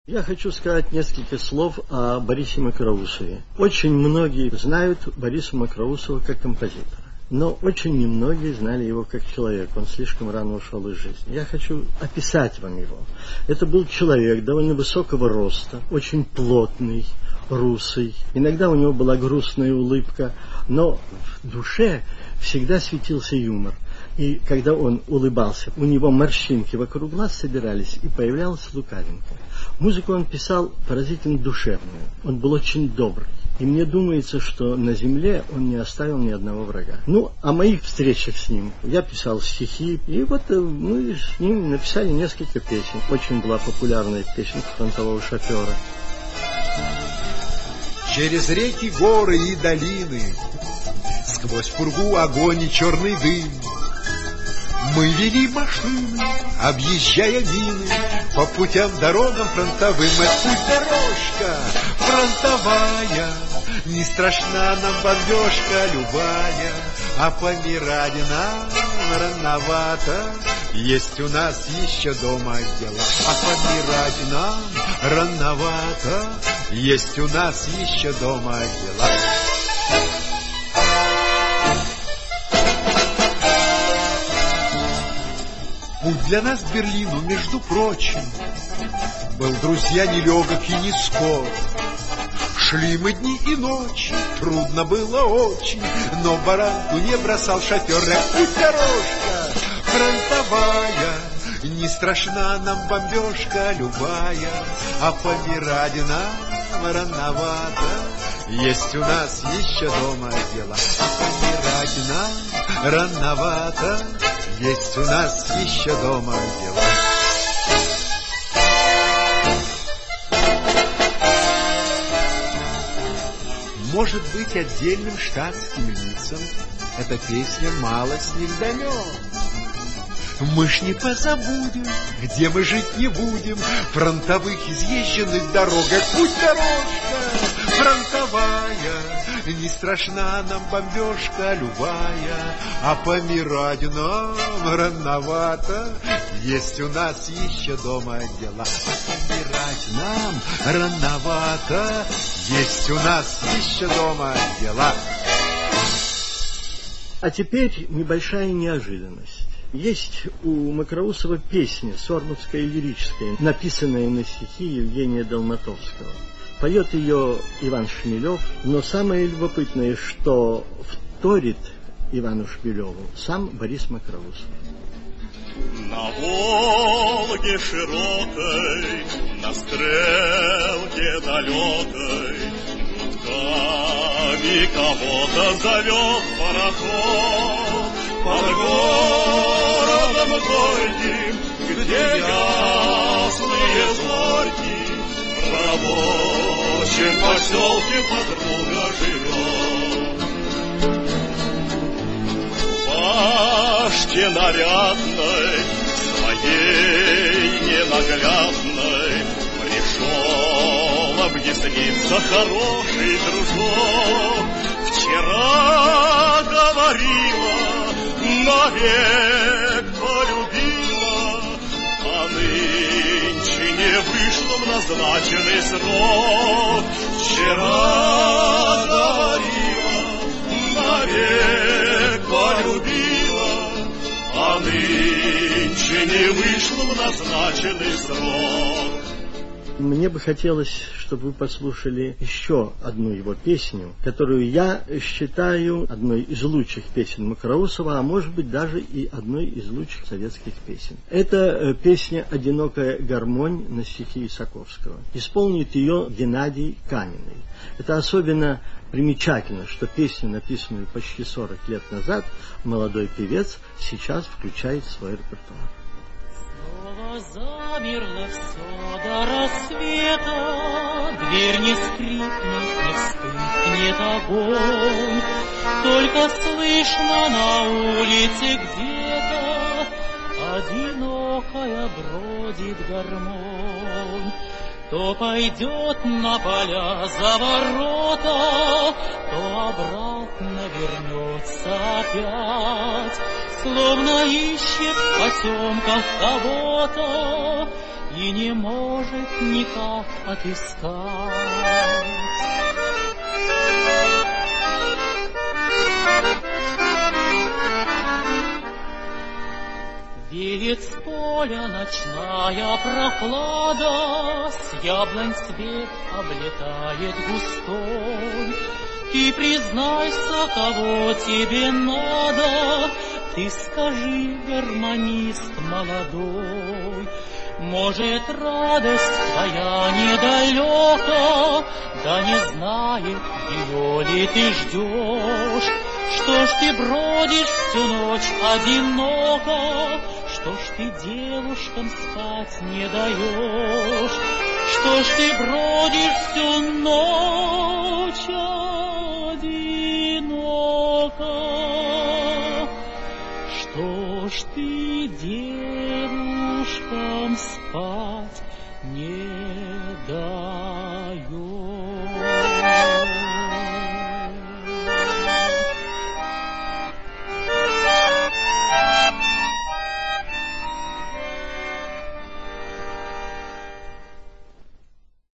Я хочу сказать несколько слов о Борисе Мокроусове. Очень многие знают Бориса Мокроусова как композитора, но очень немногие знали его как человека. Он слишком рано ушел из жизни. Я хочу описать вам его. Это был человек довольно высокого роста, очень плотный, русый. Иногда у него была грустная улыбка, но в душе всегда светился юмор. И когда он улыбался, у него морщинки вокруг глаз собирались, и появлялась лукавинка. Музыку он писал поразительно душевную. Он был очень добрый. И мне думается, что на земле он не оставил ни одного врага. О моих встречах с ним я писал стихи, и вот мы с ним написали несколько песен. Очень была популярная песенка «Фронтового шофера». Через реки, горы и долины, сквозь пургу огонь и черный дым, мы вели машины, объезжая мины, по путям, дорогам фронтовым. Это путь дорожка фронтовая, не страшна нам бомбежка любая, а помирать нам рановато, есть у нас еще дома дела. А помирать нам рановато, есть у нас еще дома дела. Путь для нас к Берлину, между прочим, был, друзья, нелегок и не скор. Шли мы дни и ночи, трудно было очень, но баранку не бросал шофер. Путь дорожка фронтовая, не страшна нам бомбежка любая, а помирать нам рановато, есть у нас еще дома дела. А помирать нам рановато, есть у нас еще дома дела. Может быть, отдельным штатским лицам эта песня мало с них дает. Мы ж не позабудем, где мы жить не будем, фронтовых изъезженных дорогах. Путь дорожка фронтовая, не страшна нам бомбежка любая, а помирать нам рановато, есть у нас еще дома дела. А помирать нам рановато, есть у нас еще дома дела. А теперь небольшая неожиданность. Есть у Мокроусова песня «Сормовская лирическая», написанная на стихи Евгения Долматовского. Поет ее Иван Шмелев, но самое любопытное, что вторит Ивану Шмелеву сам Борис Мокроусов. На Волге широкой, на стрелке далекой, гудками кого-то зовет пароход. Под городом горьким, где ясные зорьки, в рабочем поселке подруга живет. В башке нарядной, своей ненаглядной, пришел объясниться хороший дружок. Вчера говорила, навек полюбила, а нынче не вышло в назначенный срок. Вчера говорила, навек полюбила, а нынче не вышло в назначенный срок. Мне бы хотелось, чтобы вы послушали еще одну его песню, которую я считаю одной из лучших песен Мокроусова, а может быть даже и одной из лучших советских песен. Это песня «Одинокая гармонь» на стихи Исаковского. Исполнит ее Геннадий Каменный. Это особенно примечательно, что песню, написанную почти 40 лет назад, молодой певец сейчас включает в свой репертуар. Замерло все до рассвета, дверь не скрипнет, не вспыхнет огонь, только слышно на улице где-то одинокая бродит гармонь. То пойдет на поля за ворота, то обратно вернется опять, словно ищет в потемках кого-то, и не может никак отыскать. Веет с поля ночная прохлада, с яблонь цвет облетает густой. Ты признайся, кого тебе надо, ты скажи, гармонист молодой. Может, радость твоя недалека, да не знает, ее ли ты ждешь. Что ж ты бродишь всю ночь одиноко, что ж ты девушкам спать не даешь? Что ж ты бродишь всю ночь